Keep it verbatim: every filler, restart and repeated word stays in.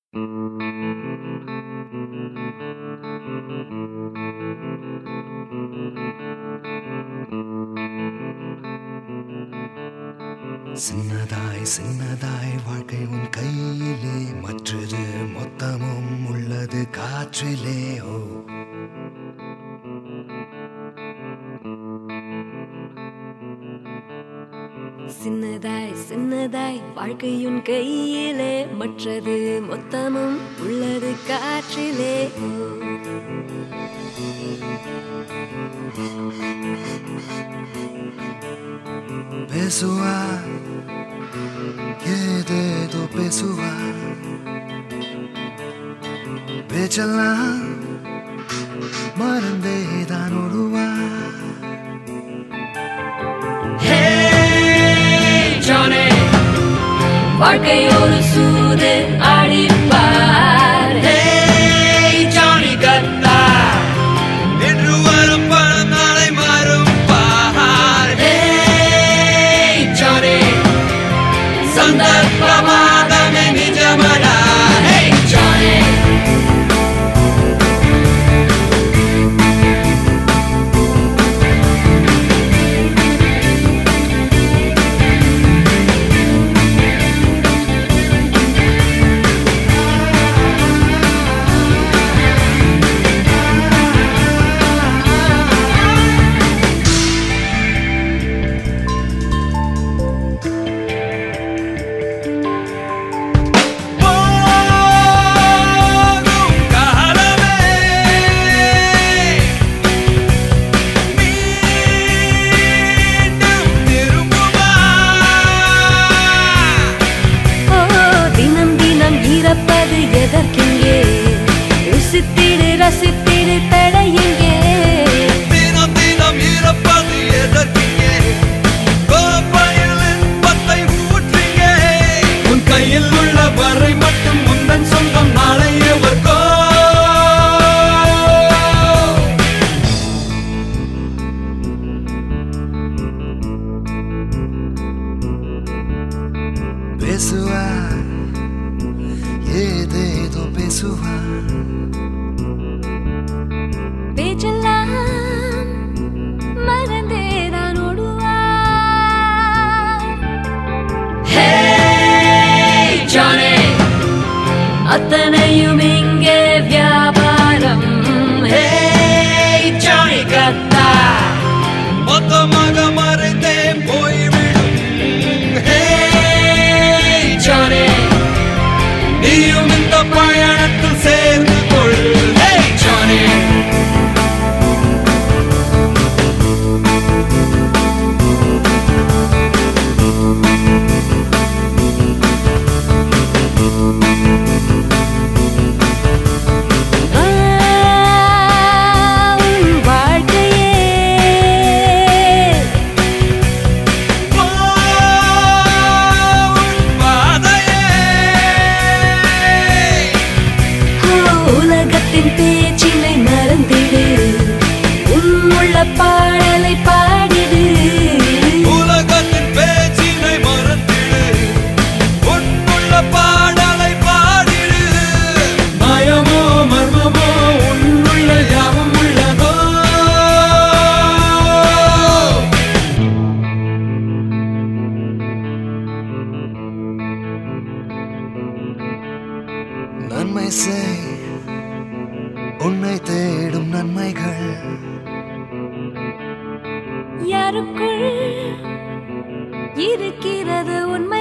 சின்னதாய் சின்னதாய் வாழ்க்கை உன் கையிலே, மற்றது மொத்தமும் உள்ளது காற்றிலே. ஓ சின்னதாய் சின்னதாய் வாழ்க்கையுன் கையிலே, மற்றது மொத்தமும் உள்ளது காற்றிலே. பேசுவா ஏதேதோ பேசுவா, பேச்செல்லாம் மறந்தேதான் ஓடுவா. வாழ்க்கை ஒரு சூது அடிப்பார். ஜானி கத்தா என்று வரும் பணம் நாளை மாறும் பார். ஜானி சந்தர்ப்பமாகவே நிஜமடா. ஜானி எதற்கிங்கே ருசித்திடு ரசித்திடு தடையிங்கே. தினம் தினம் இறப்பது எதற்கிங்கே, கோப்பையில் இன்பத்தை ஊற்றிங்கே. உன் கையில் உள்ள வரை மட்டும் உந்தன் சொந்தம், நாளை எவர்கோ. பேசுவா ஏதேதோ பேசுவா, பேச்செல்லாம் மறந்தேதான் ஓடுவா. ஜானி அத்தனையும் இங்கே வியாபாரம். ஜானி கத்தா மொத்தமாக மறைந்தே போய்விடும். ஜானி நீயும் இந்த பயணத்தில் சேர்ந்து கொள். ஜானி பேச்சினை மறந்திடு, உன்னுள்ள பாடலை பாடிடு. உலகத்தின் பேச்சினை மறந்திடு, உன்னுள்ள பாடலை பாடிடு. மயமோ மர்மமோ உன்னுள்ள யாவும் உள்ளதோ. நன்மை செய் உன்னை தேடும் நன்மைகள், யாருக்குள் இருக்கிறது உண்மை.